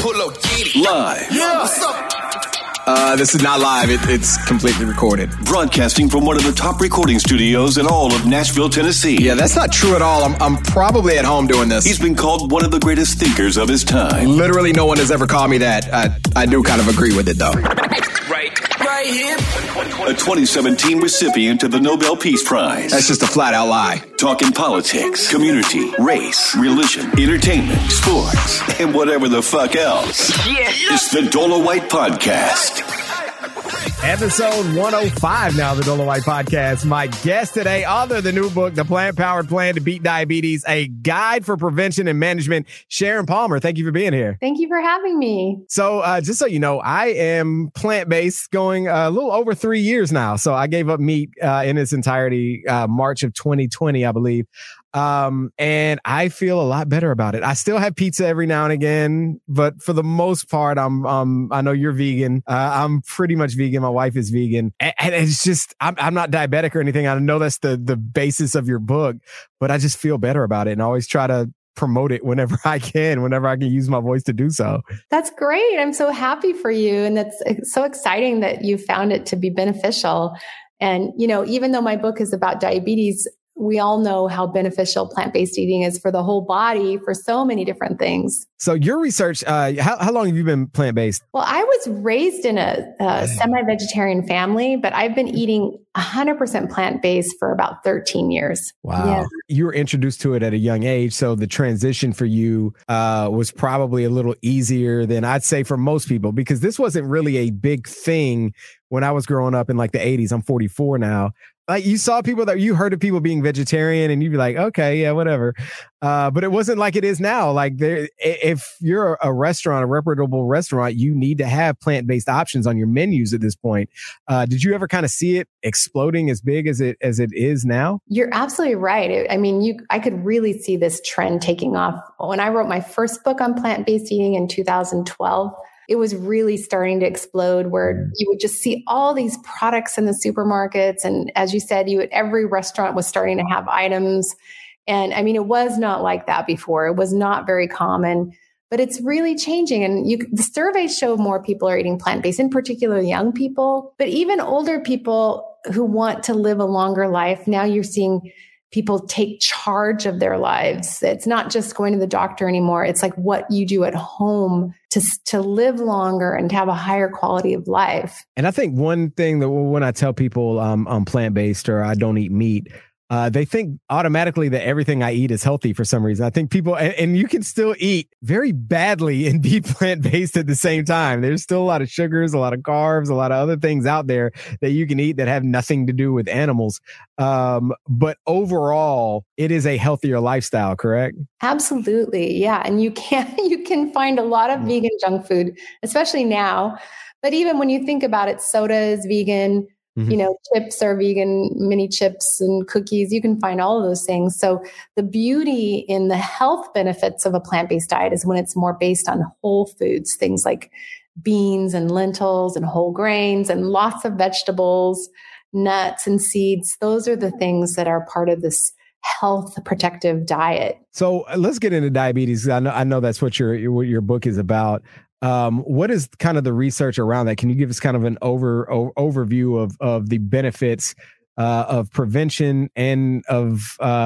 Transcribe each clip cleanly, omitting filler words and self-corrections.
Pull up, get it. Live. Yeah, what's up? This is not live. It's completely recorded. Broadcasting from one of the top recording studios in all of Nashville, Tennessee. Yeah, that's not true at all. I'm probably at home doing this. He's been called one of the greatest thinkers of his time. Literally no one has ever called me that. I do kind of agree with it, though. Right here. A 2017 recipient of the Nobel Peace Prize. That's just a flat-out lie. Talking politics, community, race, religion, entertainment, sports, and whatever the fuck else. Yeah. It's the Dolo White Podcast. Episode 105 now, the Dolo White Podcast. My guest today, author of the new book, The Plant-Powered Plan to Beat Diabetes, a guide for prevention and management, Sharon Palmer. Thank you for being here. Thank you for having me. So just so you know, I am plant-based going a little over 3 years now. So I gave up meat in its entirety March of 2020, I believe. And I feel a lot better about it. I still have pizza every now and again, but for the most part, I know you're vegan. I'm pretty much vegan. My wife is vegan, and it's just, I'm not diabetic or anything. I know that's the basis of your book, but I just feel better about it, and I always try to promote it whenever I can use my voice to do so. That's great. I'm so happy for you. And that's so exciting that you found it to be beneficial. And, you know, even though my book is about diabetes, we all know how beneficial plant-based eating is for the whole body for so many different things. So your research, how long have you been plant-based? Well, I was raised in a semi-vegetarian family, but I've been eating 100% plant-based for about 13 years. Wow. Yeah. You were introduced to it at a young age. So the transition for you was probably a little easier than I'd say for most people, because this wasn't really a big thing when I was growing up in like the 80s. I'm 44 now. Like you saw people that you heard of people being vegetarian and you'd be like, okay, yeah, whatever. But it wasn't like it is now. Like if you're a restaurant, a reputable restaurant, you need to have plant-based options on your menus at this point. Did you ever kind of see it exploding as big as it is now? You're absolutely right. I could really see this trend taking off. When I wrote my first book on plant-based eating in 2012, it was really starting to explode, where you would just see all these products in the supermarkets. And as you said, every restaurant was starting to have items. And I mean, it was not like that before. It was not very common, but it's really changing. And the surveys show more people are eating plant-based, in particular young people, but even older people who want to live a longer life. Now you're seeing people take charge of their lives. It's not just going to the doctor anymore. It's like what you do at home to live longer and to have a higher quality of life. And I think one thing that when I tell people I'm plant-based or I don't eat meat, they think automatically that everything I eat is healthy for some reason. I think people, and you can still eat very badly and be plant-based at the same time. There's still a lot of sugars, a lot of carbs, a lot of other things out there that you can eat that have nothing to do with animals. But overall, it is a healthier lifestyle, correct? Absolutely. Yeah. And you can find a lot of vegan junk food, especially now. But even when you think about it, soda is vegan. Mm-hmm. You know, chips are vegan, mini chips and cookies. You can find all of those things. So the beauty in the health benefits of a plant-based diet is when it's more based on whole foods, things like beans and lentils and whole grains and lots of vegetables, nuts and seeds. Those are the things that are part of this health protective diet. So let's get into diabetes. I know that's what your book is about. What is kind of the research around that? Can you give us kind of an overview of the benefits of prevention and of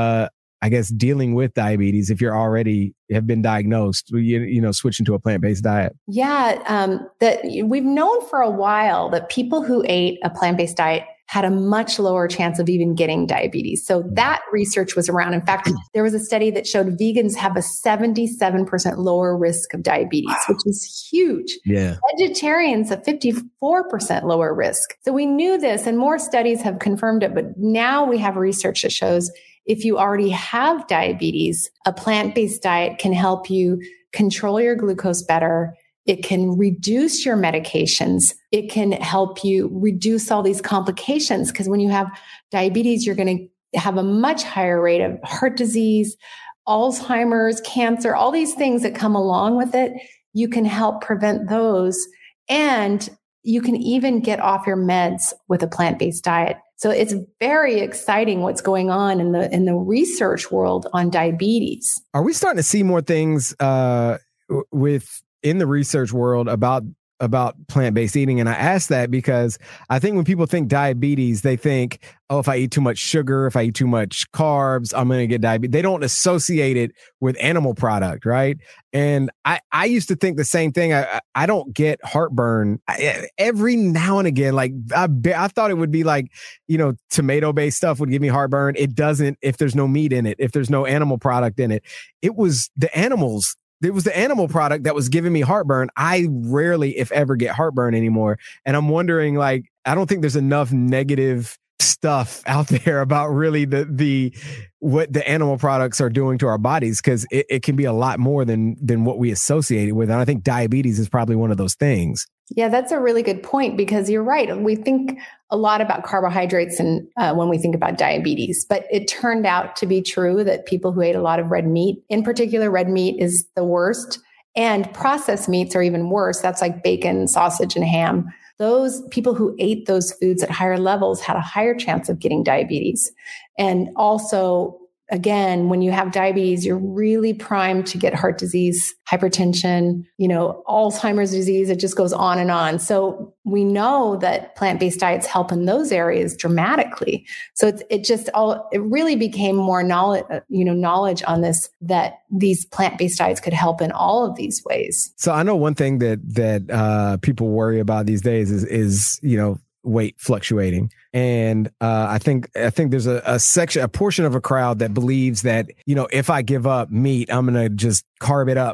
I guess dealing with diabetes if you're already have been diagnosed, switching to a plant-based diet? Yeah, that we've known for a while that people who ate a plant-based diet had a much lower chance of even getting diabetes. So that research was around. In fact, there was a study that showed vegans have a 77% lower risk of diabetes, which is huge. Yeah. Vegetarians, a 54% lower risk. So we knew this, and more studies have confirmed it, but now we have research that shows if you already have diabetes, a plant-based diet can help you control your glucose better. It can reduce your medications. It can help you reduce all these complications, because when you have diabetes, you're going to have a much higher rate of heart disease, Alzheimer's, cancer, all these things that come along with it. You can help prevent those. And you can even get off your meds with a plant-based diet. So it's very exciting what's going on in the research world on diabetes. Are we starting to see more things with in the research world about plant-based eating. And I ask that because I think when people think diabetes, they think, oh, if I eat too much sugar, if I eat too much carbs, I'm going to get diabetes. They don't associate it with animal product, right? And I used to think the same thing. I don't get heartburn every now and again. Like I thought it would be like, tomato-based stuff would give me heartburn. It doesn't if there's no meat in it, if there's no animal product in it. It was the animal product that was giving me heartburn. I rarely, if ever, get heartburn anymore. And I'm wondering, like, I don't think there's enough negative stuff out there about really what the animal products are doing to our bodies, because it can be a lot more than what we associate it with. And I think diabetes is probably one of those things. Yeah, that's a really good point, because you're right. We think a lot about carbohydrates and when we think about diabetes, but it turned out to be true that people who ate a lot of red meat, in particular, red meat is the worst, and processed meats are even worse. That's like bacon, sausage, and ham. Those people who ate those foods at higher levels had a higher chance of getting diabetes. And also, again, when you have diabetes, you're really primed to get heart disease, hypertension, Alzheimer's disease. It just goes on and on. So we know that plant-based diets help in those areas dramatically. So it really became more knowledge on this, that these plant-based diets could help in all of these ways. So I know one thing that people worry about these days is weight fluctuating. And I think there's a portion of a crowd that believes that, if I give up meat, I'm going to just carb it up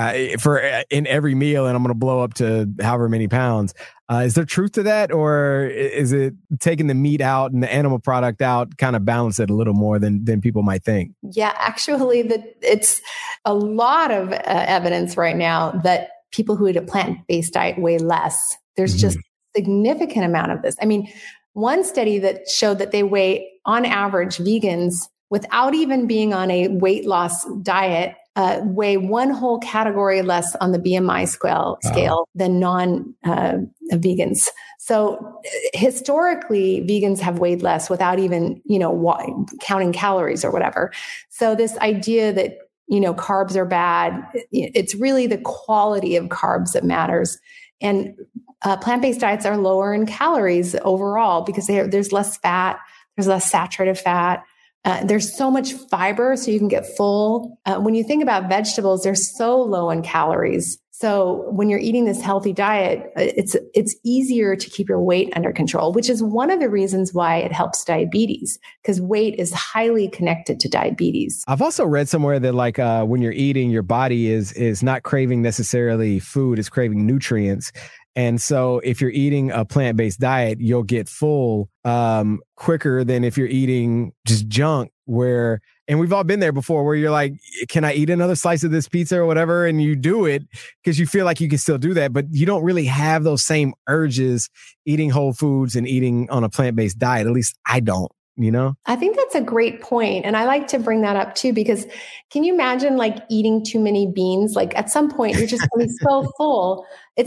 in every meal and I'm going to blow up to however many pounds. Is there truth to that? Or is it taking the meat out and the animal product out kind of balance it a little more than people might think? Yeah, actually, it's a lot of evidence right now that people who eat a plant-based diet weigh less. There's just significant amount of this. I mean, one study that showed that they weigh, on average, vegans, without even being on a weight loss diet, weigh one whole category less on the BMI scale than non-vegans. So historically, vegans have weighed less without even, counting calories or whatever. So this idea that, carbs are bad, it's really the quality of carbs that matters. And plant-based diets are lower in calories overall because there's less fat, there's less saturated fat. There's so much fiber, so you can get full. When you think about vegetables, they're so low in calories. So when you're eating this healthy diet, it's easier to keep your weight under control, which is one of the reasons why it helps diabetes, because weight is highly connected to diabetes. I've also read somewhere that when you're eating, your body is not craving necessarily food, it's craving nutrients. And so if you're eating a plant-based diet, you'll get full quicker than if you're eating just junk and we've all been there before, where you're like, can I eat another slice of this pizza or whatever? And you do it because you feel like you can still do that, but you don't really have those same urges eating whole foods and eating on a plant-based diet. At least I don't. I think that's a great point. And I like to bring that up too, because can you imagine eating too many beans? At some point you're just going to be so full.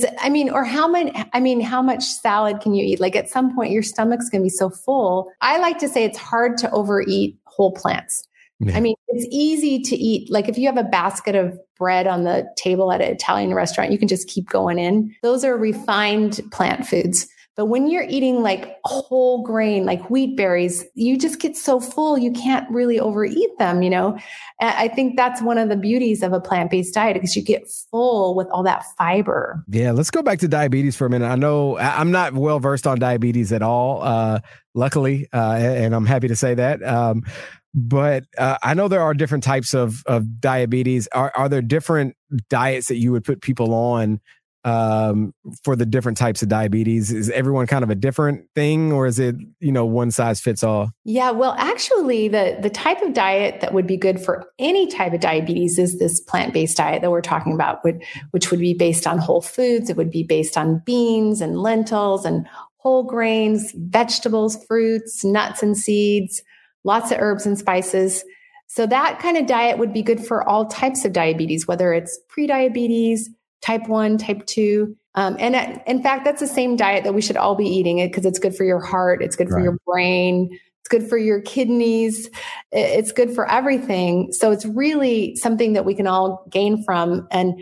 How much salad can you eat? At some point your stomach's going to be so full. I like to say it's hard to overeat whole plants. Yeah. It's easy to eat. If you have a basket of bread on the table at an Italian restaurant, you can just keep going in. Those are refined plant foods. But when you're eating whole grain, wheat berries, you just get so full, you can't really overeat them, And I think that's one of the beauties of a plant-based diet, because you get full with all that fiber. Yeah, let's go back to diabetes for a minute. I know I'm not well versed on diabetes at all, luckily, and I'm happy to say that. But I know there are different types of diabetes. Are there different diets that you would put people on for the different types of diabetes? Is everyone kind of a different thing, or is it, one size fits all? Yeah, well, actually, the type of diet that would be good for any type of diabetes is this plant-based diet that we're talking about, which would be based on whole foods. It would be based on beans and lentils and whole grains, vegetables, fruits, nuts and seeds, lots of herbs and spices. So that kind of diet would be good for all types of diabetes, whether it's prediabetes, type 1, type 2. And in fact, that's the same diet that we should all be eating, it because it's good for your heart. It's good for your brain. It's good for your kidneys. It's good for everything. So it's really something that we can all gain from. And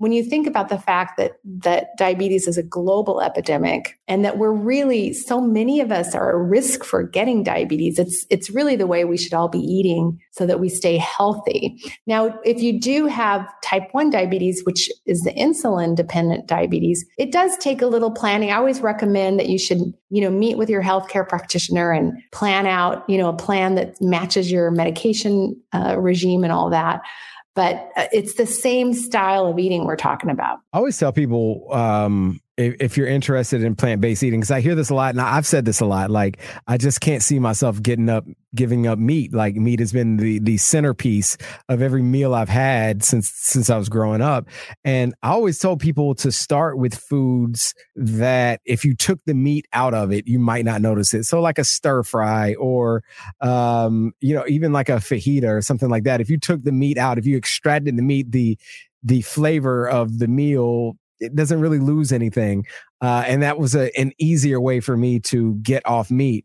when you think about the fact that diabetes is a global epidemic and that we're really, so many of us are at risk for getting diabetes, it's really the way we should all be eating so that we stay healthy. Now, if you do have type 1 diabetes, which is the insulin dependent diabetes, it does take a little planning. I always recommend that you should, meet with your healthcare practitioner and plan out, a plan that matches your medication regime and all that. But it's the same style of eating we're talking about. I always tell people, if you're interested in plant-based eating, because I hear this a lot, and I've said this a lot, like, I just can't see myself giving up meat. Like, meat has been the centerpiece of every meal I've had since I was growing up. And I always told people to start with foods that if you took the meat out of it, you might not notice it. So like a stir fry or, even like a fajita or something like that. If you took the meat out, if you extracted the meat, the flavor of the meal, it doesn't really lose anything. And that was an easier way for me to get off meat.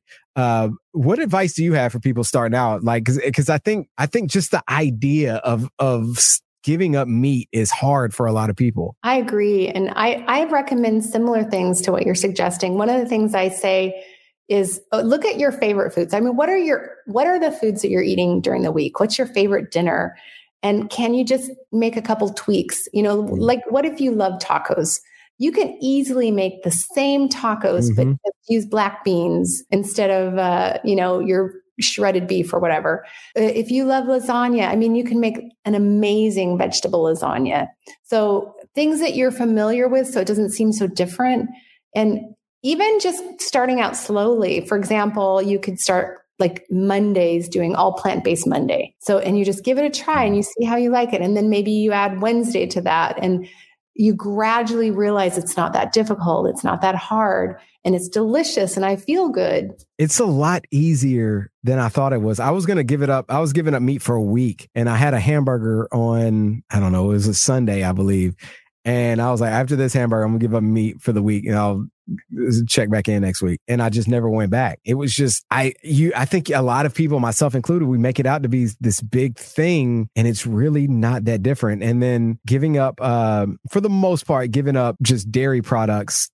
What advice do you have for people starting out? Like, because I think just the idea of giving up meat is hard for a lot of people. I agree. And I recommend similar things to what you're suggesting. One of the things I say is look at your favorite foods. I mean, what are the foods that you're eating during the week? What's your favorite dinner? And can you just make a couple tweaks? Like, what if you love tacos? You can easily make the same tacos, but just use black beans instead of, your shredded beef or whatever. If you love lasagna, I mean, you can make an amazing vegetable lasagna. So things that you're familiar with, so it doesn't seem so different. And even just starting out slowly, for example, you could start like Mondays doing all plant-based Monday. So, and you just give it a try and you see how you like it. And then maybe you add Wednesday to that and you gradually realize it's not that difficult. It's not that hard and it's delicious and I feel good. It's a lot easier than I thought it was. I was going to give it up. I was giving up meat for a week and I had a hamburger on, I don't know, it was a Sunday, I believe. And I was like, after this hamburger, I'm gonna give up meat for the week and I'll check back in next week. And I just never went back. It was just, I think a lot of people, myself included, we make it out to be this big thing and it's really not that different. And then giving up, for the most part, giving up just dairy products.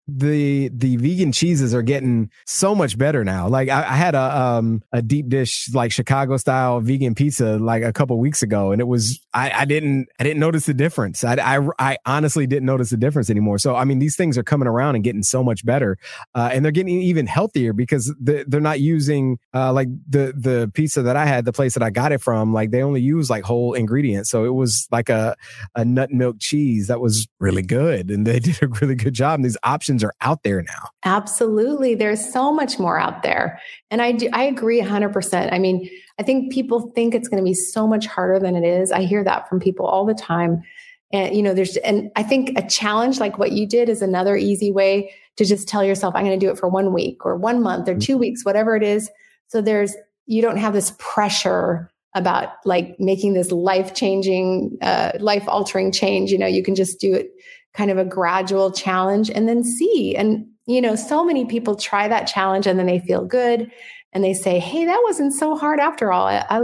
The vegan cheeses are getting so much better now. Like I had a deep dish, like Chicago style vegan pizza, like a couple weeks ago. And it was, I didn't notice the difference. I honestly didn't notice the difference anymore. So, I mean, these things are coming around and getting so much better. And they're getting even healthier because they're not using, like the pizza that I had, the place that I got it from, like they only use like whole ingredients. So it was like a nut milk cheese that was really good. And they did a really good job. And these options are out there now. Absolutely. There's so much more out there. And I agree 100%. I mean, I think people think it's going to be so much harder than it is. I hear that from people all the time. And, and I think a challenge like what you did is another easy way to just tell yourself, I'm going to do it for 1 week or 1 month or 2 weeks, whatever it is. So you don't have this pressure about like making this life-changing, life-altering change. You can just do it kind of a gradual challenge and then see. And, so many people try that challenge and then they feel good and they say, hey, that wasn't so hard after all. I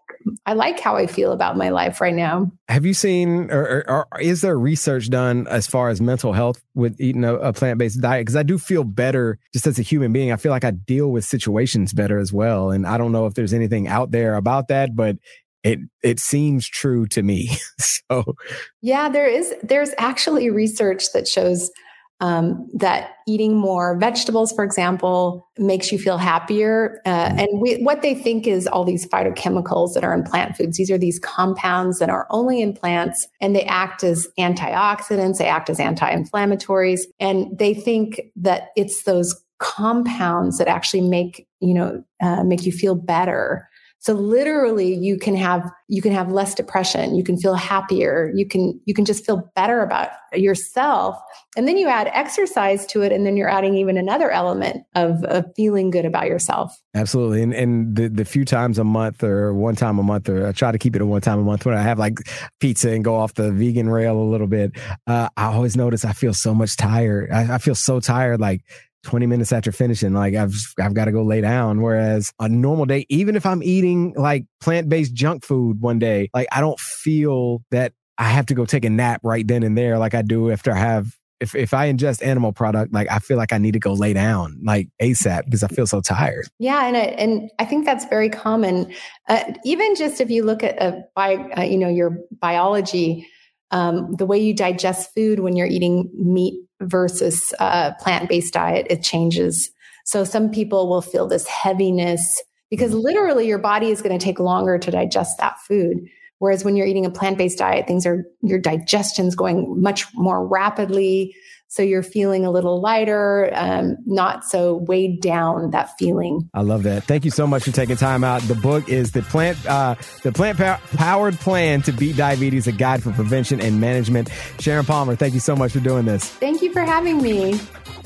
like how I feel about my life right now. Have you seen, or is there research done as far as mental health with eating a plant-based diet? Because I do feel better just as a human being. I feel like I deal with situations better as well. And I don't know if there's anything out there about that, but it seems true to me. So yeah, there's actually research that shows that eating more vegetables, for example, makes you feel happier. And what they think is all these phytochemicals that are in plant foods. These are these compounds that are only in plants and they act as antioxidants. They act as anti-inflammatories. And they think that it's those compounds that actually make you feel better. So literally you can have less depression. You can feel happier. You can just feel better about yourself. And then you add exercise to it. And then you're adding even another element of feeling good about yourself. Absolutely. And the few times a month or one time a month, or I try to keep it a one time a month when I have like pizza and go off the vegan rail a little bit, I always notice I feel so much tired. I feel so tired, like 20 minutes after finishing, like I've got to go lay down. Whereas a normal day, even if I'm eating like plant-based junk food one day, like I don't feel that I have to go take a nap right then and there, like I do after I have. If I ingest animal product, like I feel like I need to go lay down like ASAP because I feel so tired. Yeah, and I think that's very common. Even just if you look at your biology, the way you digest food when you're eating meat versus plant-based diet, it changes. So some people will feel this heaviness because literally your body is going to take longer to digest that food. Whereas when you're eating a plant-based diet, your digestion's going much more rapidly. So you're feeling a little lighter, not so weighed down, that feeling. I love that. Thank you so much for taking time out. The book is The Plant-Powered Plan to Beat Diabetes, a guide for prevention and management. Sharon Palmer, thank you so much for doing this. Thank you for having me.